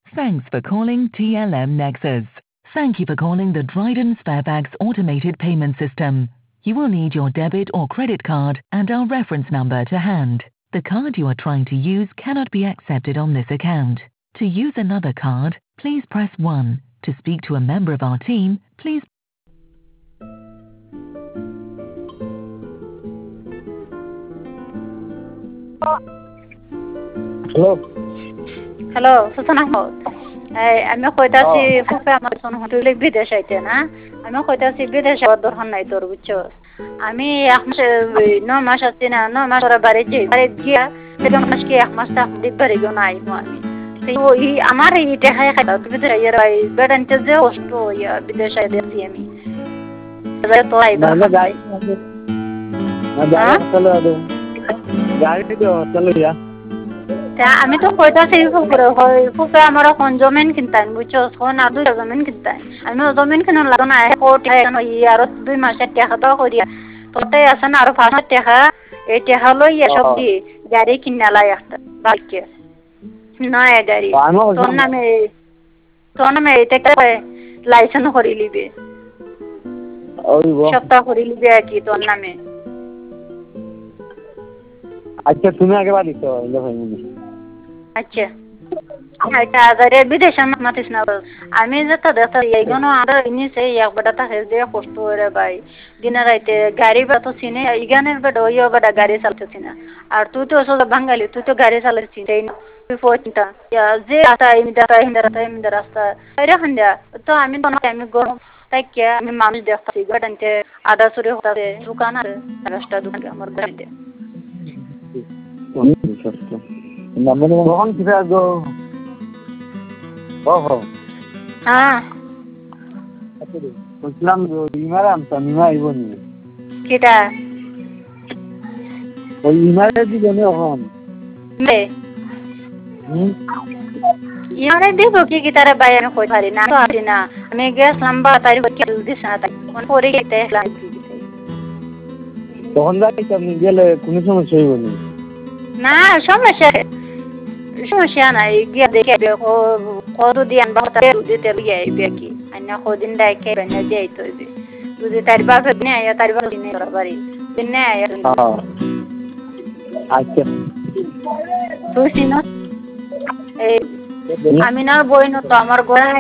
Thanks for calling TLM Nexus. Thank you for calling the Dryden Sparebags automated payment system. You will need your debit or credit card and our reference number to hand. The card you are trying to use cannot be accepted on this account. To use another card, please press 1. To speak to a member of our team, please. Hello. Hello Sushon Ahmed আমি কইতাছি ফুফা আমার সোন হোটেলে বিদেশ আইতে না আমি কইতাছি বিদেশ দরকার নাই তোর বুঝছো আমি এক মাস 9 মাস আছি না 9 মাস ওরা বাড়ি গিয়া সেরকম মাস কি এক মাস থাক দিবারে গো নাই আমি ওই আমার এই টাকা খাইতা বিদেশ আইয়ার বেড়ানতে যে কষ্ট ইয়া বিদেশ আই দেখছি আমি তো আইবা না যাই না যাই চলো আদো যাই তো চলো ইয়া আমি তো কইতাছি ফুফা আমার কোন জমিন কিনতাম বুঝছো কোন আর 2 জমিন কিনতাম আমি জমিন কিনা লাগো না কোটি আর 2 মাসের টাকা দাও করিয়া তোতে আছে না আর 5 টাকা এই টাকা লইয়া সব দি গাড়ি কিনা লাই একটা বাকি নয় গাড়ি তোর নামে এটা লাইসেন্স করি লিবে সপ্তাহ করি লিবে কি তোর নামে আচ্ছা তুমি আগে বাড়ি তো আচ্ছা এটা আজারে বিদেশে মাতিস না আমি যেটা দেখতে এইগুলো আর নিচে এক বেটা থাকে যে কষ্ট করে ভাই দিনে রাইতে গাড়ি বা তো চিনে ইগানের বেটা ওই বেটা গাড়ি চালাতেছি না আর তুই তো আসলে বাঙালি তুই তো গাড়ি চালাচ্ছিস তাই না তুই পয়টা যে রাস্তা এমনি রাস্তা এরকম দেয়া তো আমি তো আমি গরম তাই কে আমি মানুষ দেখতেছি গাড়িতে আদা চুরি হতে দোকান আছে রাস্তা দোকান আমার গাড়িতে মানে কখন কিসে আসবো হ্যাঁ বুঝলাম ইমারে আনতাম ইমা আইব নি কেটা ওই ইমারে দিবে না এখন ইয়ারে দিব কি তারা বাইরে কই পারি না তো আসি না আমি গ্যাস লম্বা তারিখ কি দিছ না তাই পরে গেতে তখন যাই তুমি গেলে কোনো সমস্যা হইব না না সমস্যা নাই গিয়া দেখে কত দিয়ান বাতা দিতে লইয়া আইবে কি আইনা কদিন ডাইকে বানা যাই তো বুঝি তার বাপ নে আয়া তার বাপ নে বাড়ি দিনে আয়া আচ্ছা তুই সিনো এই আমি না বইনো তো আমার গোড়া